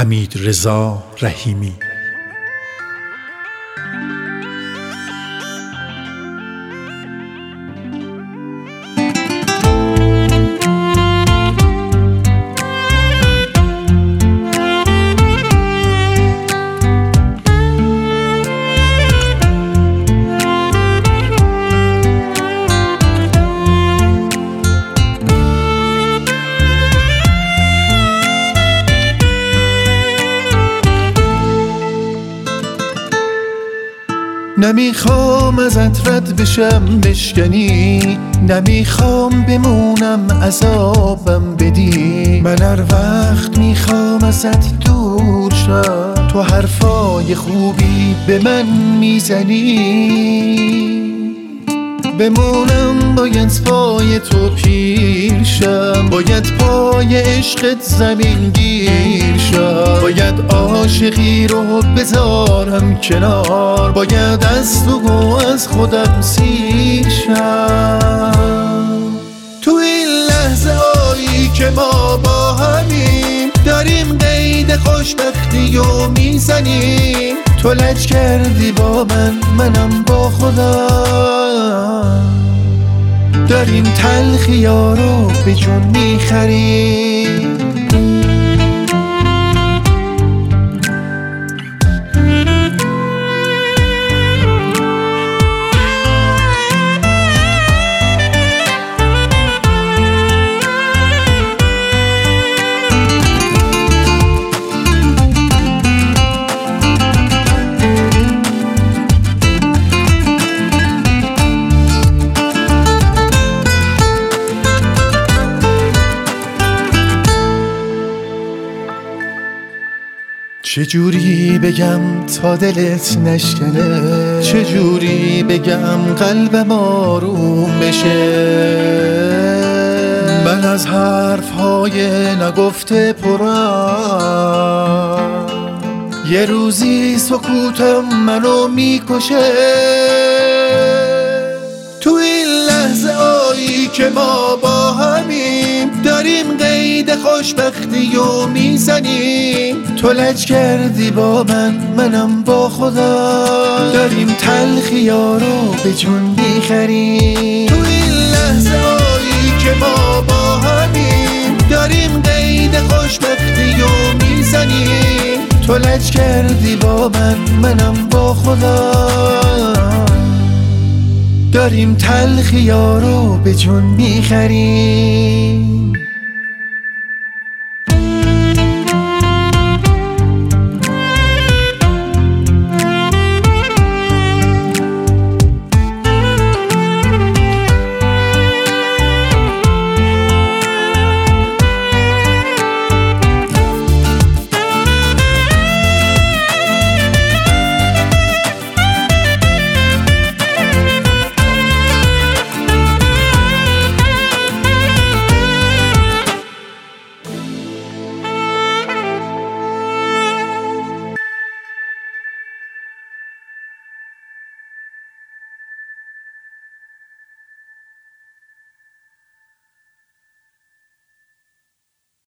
حمیدرضا رحیمی. نمیخوام ازت رد بشم بشکنی، نمیخوام بمونم عذابم بدی. من هر وقت میخوام ازت دور شم، تو حرفای خوبی به من میزنی. بمونم باید پای تو پیر شم، باید پای عشقت زمین گیر شم. باید عاشقی رو بذارم کنار، باید از تو و از خودم سیر شم. تو این لحظه هایی که ما با همیم، داریم قید خوشبختی و میزنیم. تو لج کردی با من، منم با خودم، داریم تلخی‌ها رو به جون میخریم. چجوری بگم تا دلت نشکنه، چجوری بگم قلبم آروم بشه. من از حرفهای نگفته پرم، یه روزی سکوتم منو میکشه. تو این لحظه هایی که ما با همیم، داریم قید خوشبختی و میزنیم. تو لج کردی با من، منم با خودم، داریم تلخی‌ها رو به جون میخریم. تو این لحظه هایی که ما با همیم، داریم قید خوشبختی و میزنیم. تو لج کردی با من، منم با خودم، داریم تلخی‌ها رو به جون میخریم.